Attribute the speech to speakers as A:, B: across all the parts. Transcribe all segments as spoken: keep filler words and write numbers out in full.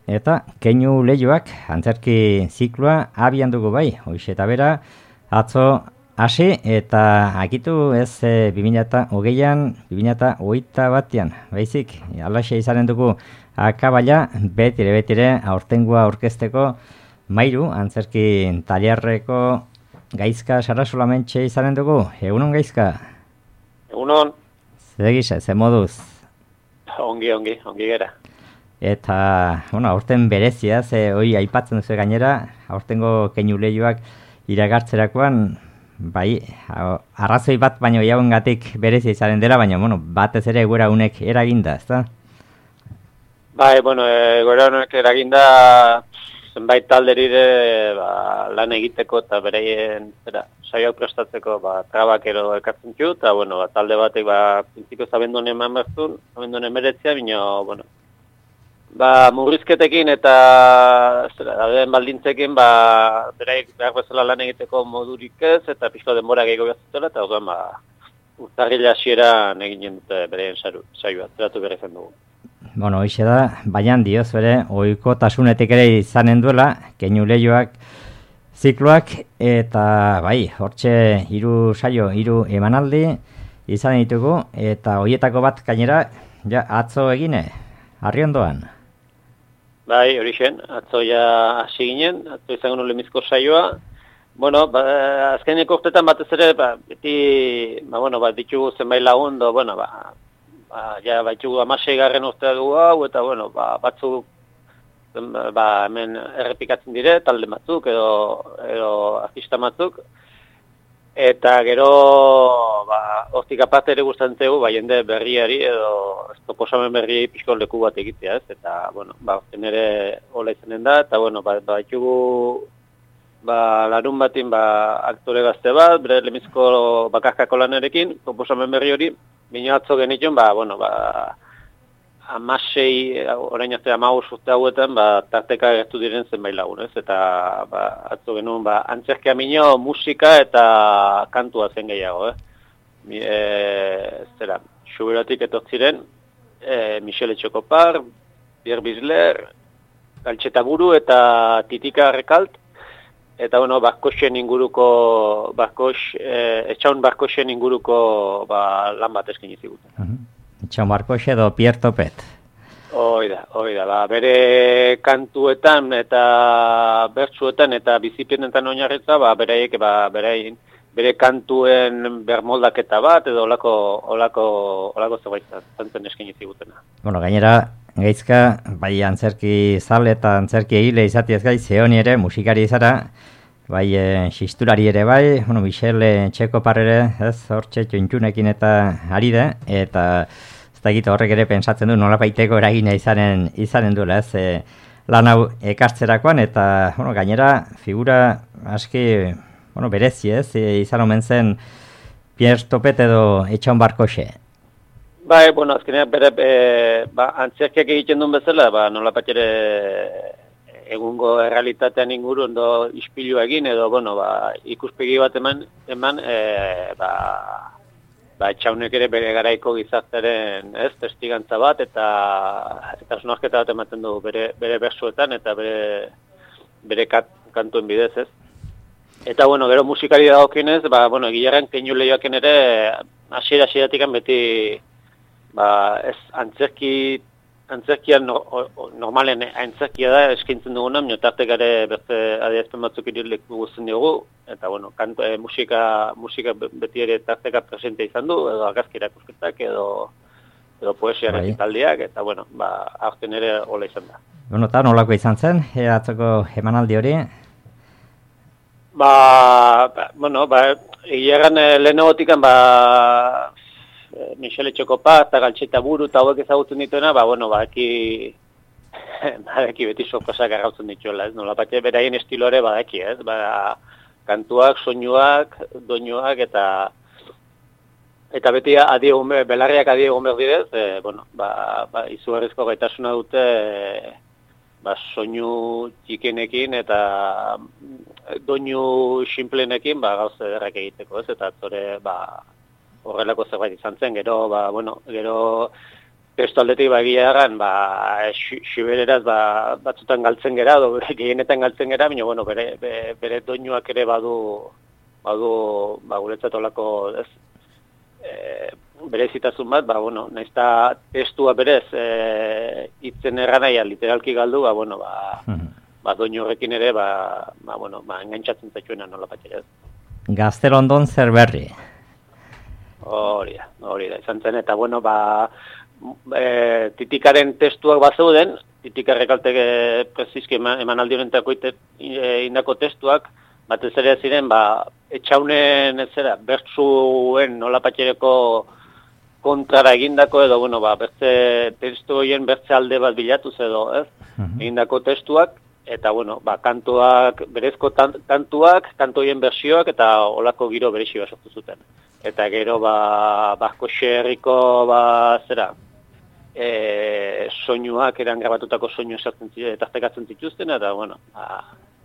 A: eta keinu lehioak antzerki zikloa abian dugu bai, hoize eta bera, atzo hasi eta akitu ez e, bi mila hogeian, bi mila hogeita batean, baizik, alaxe izanen dugu akabala, betire betire aurtengoa aurkezteko mairu, antzerki tailerreko Gaizka Sarasolamenche izanen dugu, egunon Gaizka?
B: Egunon.
A: Zer gisa, ze moduz?
B: Ongi, ongi, ongi gera.
A: Eta, bueno, aurten berezia, ze hoi aipatzen duzu gainera, aurtengo keinu lehioak iragartzerakoan, bai, arrazoi bat baino jauengatik berezia izaren dela, baina, bueno, batez ere egoera unek eraginda, ezta?
B: Bai, bueno, egoera unek eraginda zenbait talderire ba, lan egiteko eta bereien zera, saioak prestatzeko ba, trabak ero ekartzen txu, eta bueno, ba, talde batek ba, printziko zabenduen eman berzun, zabenduen emeretzia, bino, bueno, ba, murrizketekin eta zera, dauden baldintzekin, ba, beraik behar bezala lan egiteko modurik ez, eta pixko denbora gehiago behazutela, eta orduan, ba, urtarrila hasieran eginen dute bereien saioa, zeratu berri zen dugu.
A: Bueno, hoxe da, baian dioz bere, oiko tasunetik ere izanen duela, keinu lehioak, zikloak, eta bai, hortxe hiru saio, hiru emanaldi izan ditugu, eta hoietako bat gainera, ja, atzo egine, Arriondoan.
B: Bai, hori zen, atzo ja hasi ginen, atzo izango lemizko saioa. Bueno, ba, azkeneko urtetan batez ere, ba, beti, ba, bueno, ba, ditugu zenbait lagun, do, bueno, ba, ba, ja, baitugu amasei garren urtea dugu hau, eta, bueno, ba, batzuk, ba, hemen errepikatzen dire, talde batzuk, edo, edo artista batzuk, eta gero, ba, hortik aparte ere gustantzegu, ba, jende berriari, edo, proposamen berriari pixko leku bat egitea, ez, eta, bueno, ba, zen ere hola izanen da, eta, bueno, ba, baitugu, ba, larun batin, ba, aktore gazte bat, bere lemizko bakarkako lanarekin, proposamen berri hori, bino atzo genituen, ba, bueno, ba, amasei, orain arte amaus urte hauetan, ba, tarteka gertu diren zenbait lagun, ez? Eta, ba, atzo genuen, ba, antzerkia mino, musika eta kantua zen gehiago, eh? E, zera, Xuberatik etortziren, e, Michel Etxokopar, Pierre Bisler, Galtxetaburu eta Titika Rekalt, eta, bueno, Barkoxen inguruko, Barkox, eh, Etxaun Barkoxen inguruko ba, lan bat eskin iziguten.
A: Uh -huh. Etxaun Barkox edo Pierre Topet.
B: Hoi da, hoi da. Ba, bere kantuetan eta bertsuetan eta bizipienetan oinarritza, ba, bereiek, ba, berein, bere kantuen bermoldaketa bat, edo olako, olako, olako zerbait zantzen eskin izigutena.
A: Bueno, gainera, Gaizka, bai antzerki zale eta antzerki egile izatiez gai, zehoni ere, musikari izara, bai e, xisturari ere bai, bueno, Michel Etxekopar ere, ez, hortxe txontxunekin eta ari da, eta ez da egite horrek ere pensatzen du nola baiteko eragina izanen, izanen duela, ez, e, lan hau ekartzerakoan, eta, bueno, gainera, figura aski, bueno, berezi, ez, e, izan omen zen Pierre Topet edo Etxaun Barkoxe.
B: Bai, bueno, azkenean bere e, ba, antzerkiak egiten duen bezala, ba, nola ere egungo errealitatean inguruen do ispilu egin, edo, bueno, ba, ikuspegi bat eman, eman e, ba, ba, Etxaunek ere bere garaiko gizartaren, ez, testigantza bat, eta eta sonarketa bat ematen du bere, bere bersuetan, eta bere, bere kat, kantuen bidez, ez. Eta, bueno, gero musikari dagokinez, ba, bueno, Gilarren keinu lehioaken ere, hasiera hasieratik beti, ba, ez, antzerki, antzerkian no, o, normalen antzerkia da eskaintzen duguna, minotartek ere beste adierazpen batzuk irilek guztien dugu, eta, bueno, kanto, e, musika, musika beti ere tarteka presente izan du, edo argazki erakusketak, edo, edo poesia recitaldiak, eta, bueno, ba, aurten ere hola izan da.
A: Bueno, eta nolako izan zen, e, atzoko emanaldi hori?
B: Ba, ba bueno, ba, egiaran lehenagotikan, ba, Michel Etxekopar eta Galtxetaburu eta hauek ezagutzen dituena, ba, bueno, ba, eki, ba, eki beti sorpresak arrautzen dituela, ez, nola, bat beraien estilore badaki, ez, ba, kantuak, soinuak, doinuak, eta eta beti adie gume, belarriak adie gume direz, e, bueno, ba, ba, izugarrizko gaitasuna dute, e, ba, soinu txikenekin eta doinu simplenekin, ba, gauz ederrak egiteko, ez, eta atzore, ba, horrelako zerbait izan zen, gero, ba, bueno, gero testu aldetik bagia egan, ba, xibereraz ba, batzutan galtzen gera, do, gehienetan galtzen gera, baina, bueno, bere, bere, bere doinuak ere badu, badu, ba, guretzat olako, ez, e, berezitasun bat, ba, bueno, nahiz eta testua berez, e, itzen erranaia literalki galdu, ba, bueno, ba, ba, doinu horrekin ere, ba, ba, bueno, ba, engaintzatzen zaituena nola patxera.
A: Gaztelondon zer berri?
B: Hori da, hori da, izan zen, eta, bueno, ba, E, titikaren testuak bazeuden, titikarrek alteke prezizki eman, eman aldi honentako e, indako testuak, batez ere ziren, ba, etxaunen ez zera, bertzuen nola patxereko kontrara egindako edo, bueno, ba, bertze testu horien bertze alde bat bilatuz edo, ez, uh-huh. egindako testuak, eta, bueno, ba, kantuak, berezko tan, kantuak, kantu horien bertsioak, eta olako giro berexi bat sortu zuten. Eta gero, ba, Basko Xerriko, ba, zera, E, soinuak eran grabatutako soinu esatzen ziren eta aztekatzen zituzten, eta, bueno, ba,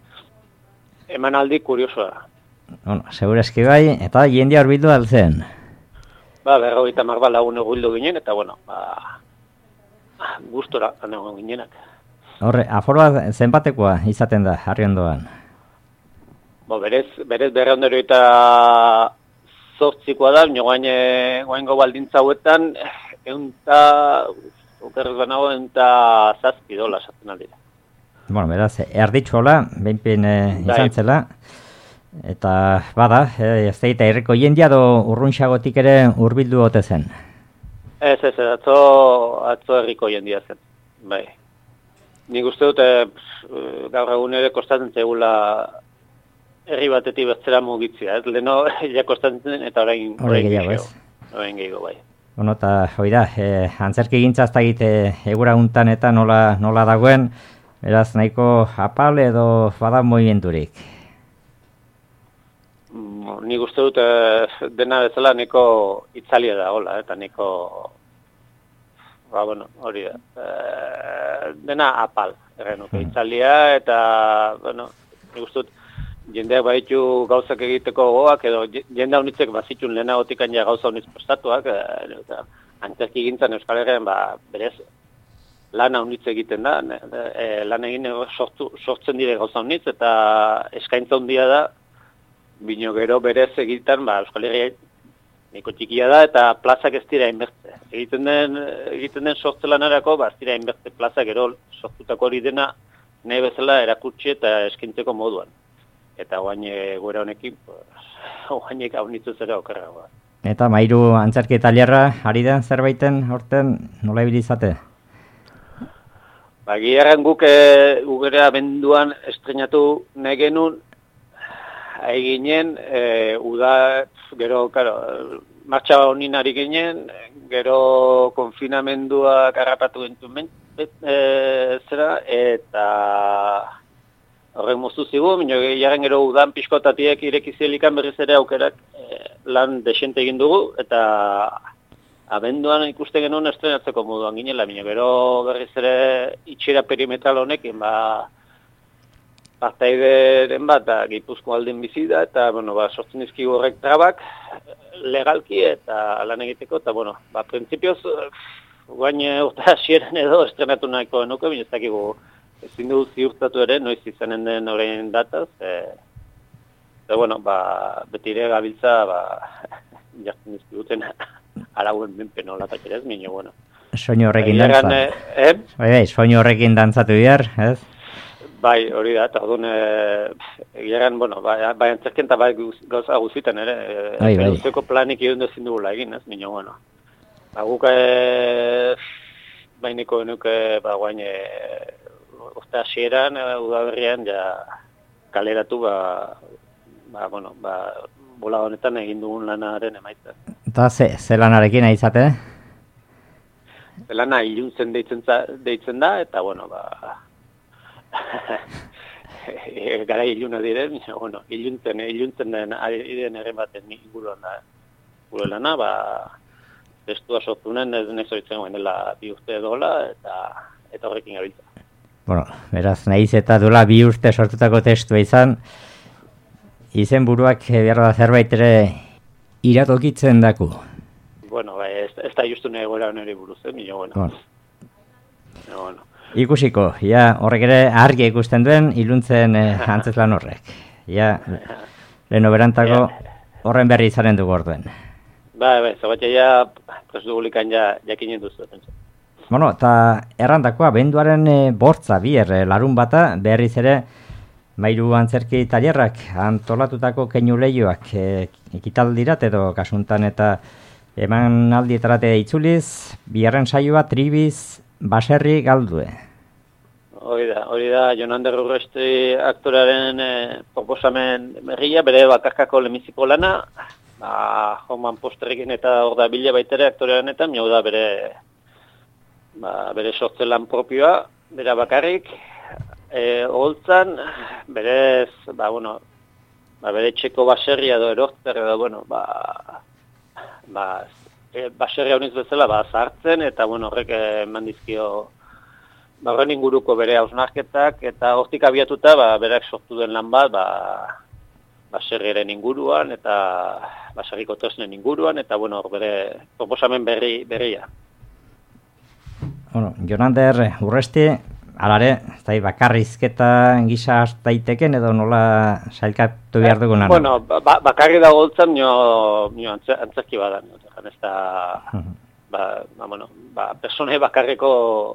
B: eman aldi kuriosoa da.
A: Bueno, segurazki bai, eta jendia horbildu altzen?
B: Ba, berrogeita hamar bat lagun horbildu ginen, eta, bueno, ba, gustora anegon ginenak.
A: Horre, aforoa zenbatekoa izaten da, harri ondoan?
B: Bo, berez, berez berreondero eta zortzikoa da, nio guaingo baldintza hauetan, eunta, okerrez banago, eunta zazpi dola esaten aldira.
A: Bueno, beraz, erditxola, behinpin e, izan zela, eta bada, e, ez da herriko jendia do urrunxagotik ere hurbildu ote zen?
B: Ez, ez, atzo, atzo herriko jendia zen, bai. Nik uste dute, gaur egun ere kostatzen zegula herri batetik bertzera mugitzea, ez? Leheno, ja kostatzen zen, eta orain
A: gehiago, ez?
B: Orain gehiago, bai.
A: Bueno, eta hoi da, e, antzerki gintzazta egite egura untan eta nola, nola dagoen, beraz nahiko apal edo bada movimenturik?
B: Mm, nik uste dut dena bezala nahiko itzalia da, hola, eta nahiko, ba, bueno, hori da, e, dena apal, errenuke, mm. itzalia, eta, bueno, nik uste dut, jendeak baditu gauzak egiteko gogoak, edo jende haunitzek bazitun lehenagotik ja gauza haunitz prestatuak, eta antzerki gintzan Euskal Herrian ba, berez lan haunitz egiten da, e, lan egin sortu, sortzen dire gauza haunitz, eta eskaintza handia da, bino gero berez egiten ba, Euskal Herria nahiko txikia da, eta plazak ez dira hainbertze. Egiten den, egiten den sortze lanarako, ba, ez dira hainbertze plaza, gero sortutako hori dena nahi bezala erakutsi eta eskaintzeko moduan. Eta guain gure honekin, guainek hau nitzu zera okerra.
A: Eta mairu antzerki italiarra ari den zerbaiten horten nola ibilizate?
B: Ba, giharren guk e, ugera benduan estrenatu nahi genuen, eginen, e, uda, gero, karo, martxa honin ari ginen, gero konfinamendua garrapatu gentuen e, zera, eta horrek moztu zigu, minio jaren gero udan pixkotatiek irekizielikan berriz ere aukerak e, lan desente egin dugu, eta abenduan ikusten genuen estrenatzeko moduan ginela, minio gero berriz ere itxera perimetral honekin, ba, partaideren bat, da, Gipuzko aldin bizi da, eta, bueno, ba, sortzen dizkigu horrek trabak, legalki eta lan egiteko, eta, bueno, ba, printzipioz, guain urte hasieran edo estrenatu nahiko nuke, minio ez dakigu, ezin dugu ziurtatu ere, noiz izanen den orain dataz, e, eta, bueno, ba, beti ere gabiltza, ba, jartzen dizkiguten arauen benpen olatak ere ez, minio, bueno.
A: Soinu horrekin dantzatu.
B: Eh?
A: Bai, bai, soinu horrekin dantzatu behar, ez?
B: Bai, hori da, eta orduan, egiaren, bueno, bai, bai antzerken eta bai gauza guztietan ere,
A: bai, bai.
B: Guztioko planik egin duzin dugula egin, ez, minio, bueno. Ba, guk, e, bainiko genuke, ba, guain, e, uste hasieran, udaberrian, ja, kaleratu, ba, ba, bueno, ba, bola honetan egin dugun lanaren emaitza.
A: Eta ze, ze lanarekin aizate?
B: Ze lana iluntzen deitzen, deitzen da, eta, bueno, ba, gara iluna diren, bueno, iluntzen, iluntzen den, den ere baten inguruan da, gure lana, ba, testua sortunen, ez nezoritzen guen dela bi urte dola, eta, eta horrekin gabiltza.
A: Bueno, beraz, nahiz eta duela bi urte sortutako testua izan, izen buruak behar da zerbait ere iratokitzen daku.
B: Bueno, ba, ez, ez da justu nahi gora nire buruz, eh, mino, bueno.
A: Bueno.
B: bueno.
A: Ikusiko, ja, horrek ere argi ikusten duen iluntzen eh, antzeslan horrek. Ja, leheno berantako horren berri izanen dugu orduen.
B: Ba, ba, zabatia ja, prez dugulikan ja, jakinen duzu.
A: Bueno, eta errandakoa, benduaren e, bortza, bier, e, larun bata, berriz ere, mairu antzerki tailerrak antolatutako keinu lehioak e, ekitaldirat edo kasuntan eta eman aldietarat itzuliz, biharren saioa tribiz baserri galdue.
B: Hori da, hori da, Jon Ander Urresti aktoraren e, proposamen berria, bere bakarkako lemiziko lana, ba, Joman Posterrekin eta hor da bila baitere aktorean eta miau da bere, ba, bere sortze lan propioa, bere bakarrik, e, holtzan, berez, ba, bueno, ba, bere txeko baserria edo erortzer edo, bueno, ba, ba, e, baserria honiz bezala, ba, zartzen, eta, bueno, horrek eman dizkio, ba, horren inguruko bere hausnarketak, eta hortik abiatuta, ba, berak sortu den lan bat, ba, baserriaren inguruan, eta baserriko tresnen inguruan, eta, bueno, hor bere proposamen berri, berria.
A: Bueno, Jon Ander Urresti, alare, zai, bakarrizketa gisa daiteken edo nola sailkatu behar dugun?
B: Bueno, ba, bakarri da goltzan, nio, nio antzerki badan. Ez da, ba, ba, bueno, ba, personai bakarriko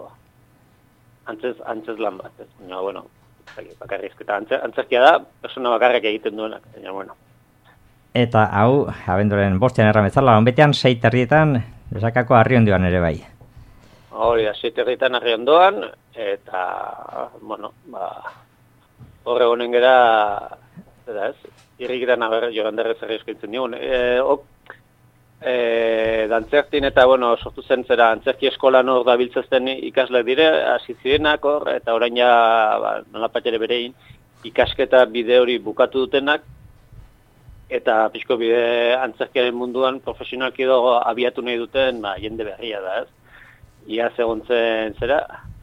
B: antzez, antzez lan bat. Ez, nio, bueno, bakarrizketa antzerkia da, persona bakarrik egiten duenak. Ja, bueno.
A: Eta hau, abenduaren bostean erramezala, onbetean sei terrietan, desakako Arriondioan ere bai.
B: Hori da, sei terrietan Arriondoan, eta, bueno, ba, horre honen gera, eta ez, irrikitan aber, Jon Ander zerri eskaintzen digun. E, ok, e, dantzertin eta, bueno, sortu zen zera antzerki eskolan hor da biltzezten ikasle dire, hasi zirenak hor, eta orain ja, ba, nolapat ere berein, ikasketa bide hori bukatu dutenak, eta pixko bide antzerkiaren munduan profesionalki dago abiatu nahi duten, ba, jende berria da, ez? Ia segontzen zera,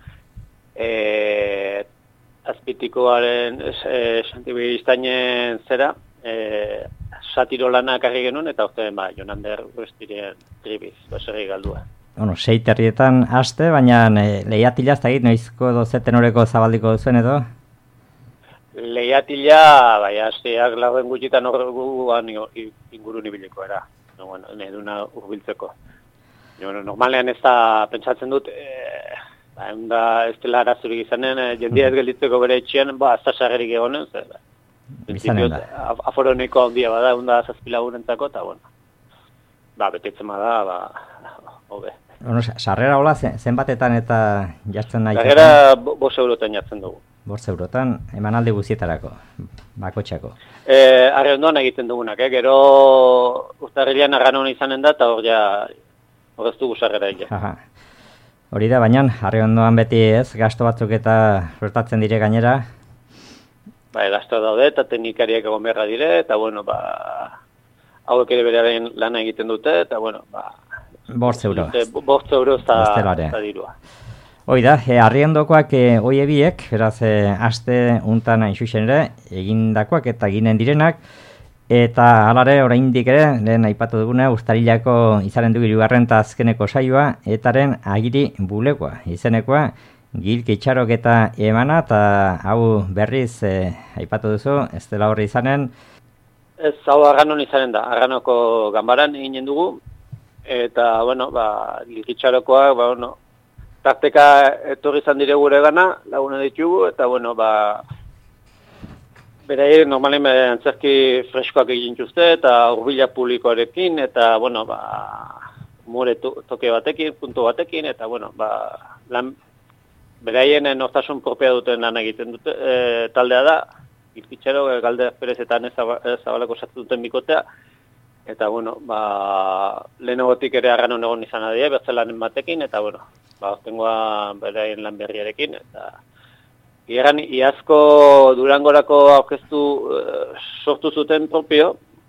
B: e, azpitikoaren e, Santibiristainen zera, e, satiro lanak argi genuen, eta orte, ba, Jon Ander Urrestiren tribiz, baserri galdua.
A: Bueno, sei terrietan haste, baina e, lehiatila ez da egit, noizko edo zeten horreko zabaldiko duzuen edo?
B: Lehiatila, bai, hasteak lauen gutxitan horreguan inguru nibiliko era, no, bueno, neduna urbiltzeko. Bueno, normalean ez da pentsatzen dut, e, ba, da ez dela arazurik izanen, e, jendia ez gelditzeko bere etxean, ba, ez da sarrerik egonen, zer, ba. Principiot, aforoneko handia bada, unda zazpilagurentzako, eta, bueno, ba, betetzen bada, ba, hobe.
A: Bueno, sarrera hola, zenbatetan eta jartzen nahi?
B: Sarrera bost eurotan jartzen dugu.
A: Bost eurotan, emanaldi guztietarako, bakotxako.
B: E, Arriondoan egiten dugunak, eh? Gero urtarrilean Arranon izanen da, eta hor ja, horreztu guzarrera egin.
A: Hori da, baina, Arriondoan beti ez, gasto batzuk eta suertatzen dire gainera?
B: Bai, gasto daude eta teknikariak egon beharra dire, eta bueno, ba, hauek ere berearen lana egiten dute, eta bueno, ba...
A: Bortz euro.
B: Bortz euro eta dirua.
A: Hoi da, e, Arriondokoak e, oie biek, beraz, e, aste untan hain xuxen ere, egindakoak eta eginen direnak, eta alare oraindik ere, lehen aipatu duguna, Uztarilako izaren du hirugarren eta azkeneko saioa, etaren agiri bulekoa, izenekoa, gilk itxarok eta emana, eta hau berriz e, aipatu duzu, ez dela horri izanen?
B: Ez, hau Arranon izanen da, Arranoko ganbaran eginen dugu, eta, bueno, ba, gilk itxarokoa, ba, bueno, tarteka etorri izan dire gure gana, laguna ditugu, eta, bueno, ba, Berai, normalen antzerki freskoak egin txuzte, eta urbila publikoarekin, eta, bueno, ba, mure toke batekin, puntu batekin, eta, bueno, ba, lan, beraien nortasun propia duten lan egiten dute, e, taldea da, Gilkitxero, Galde Perezetan Zabalako sartu duten bikotea, eta, bueno, ba, lehenagotik ere Arranon egon izan adie, bertzelanen batekin, eta, bueno, ba, ortengoa beraien lan berriarekin, eta, Ieran, iazko Durangorako aurkeztu uh, sortu zuten propio,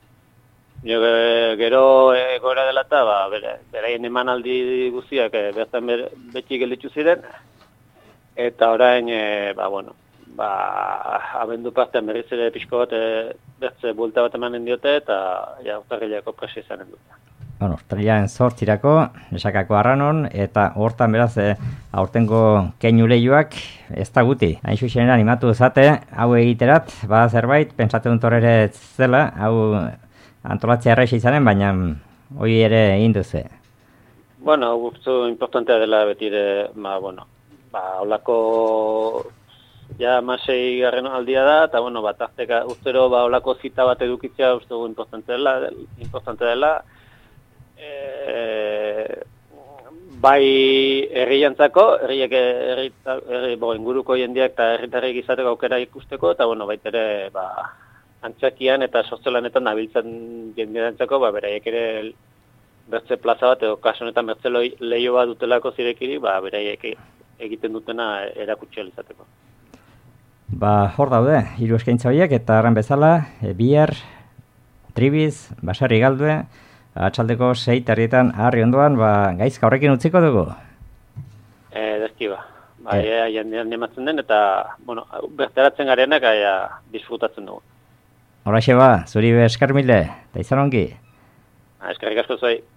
B: gero egoera dela eta ba, beraien emanaldi guztiak e, bertan ber, beti gelditu ziren, eta orain, e, ba, bueno, ba, abendu partean berriz ere pixko bat e, bertze buelta bat emanen diote, eta ja, urtarrilako presi izanen dute.
A: bueno, Australian zortzirako, esakako arranon, eta hortan beraz, e, aurtengo keinu lehioak ez da guti. Hain zuzen animatu zate, hau egiterat, ba zerbait, pentsatu dut horre zela, hau antolatzea erraixa izanen, baina hori ere egin duze.
B: Bueno, guztu importantea dela betire, ba, bueno, ba, holako ja masei garren aldia da, eta bueno, bat azteka ustero ba, holako zita bat edukitzea uste dugu importante dela, importante dela, e, bai herriantzako, herriek herri, herri, bo, inguruko jendeak eta herritarrek izateko aukera ikusteko, eta bueno, baitere ba, antzakian eta sozialanetan nabiltzen jendearentzako, ba, beraiek ere bertze plaza bat, edo kaso honetan bertze leio bat dutelako zirekiri, ba, beraiek egiten dutena erakutsi ahal izateko.
A: Ba, hor daude, hiru eskaintza horiek, eta arren bezala, e, bihar, tribiz, basarri galdue, atxaldeko sei terrietan harri ondoan, ba, gaizka horrekin utziko dugu?
B: E, dezki ba, ba, e. jendean nematzen den, eta, bueno, berteratzen garenak, aia, disfrutatzen dugu.
A: Horaxe ba, zuri eskar mile, eta izan ongi?
B: Eskerrik asko zuei.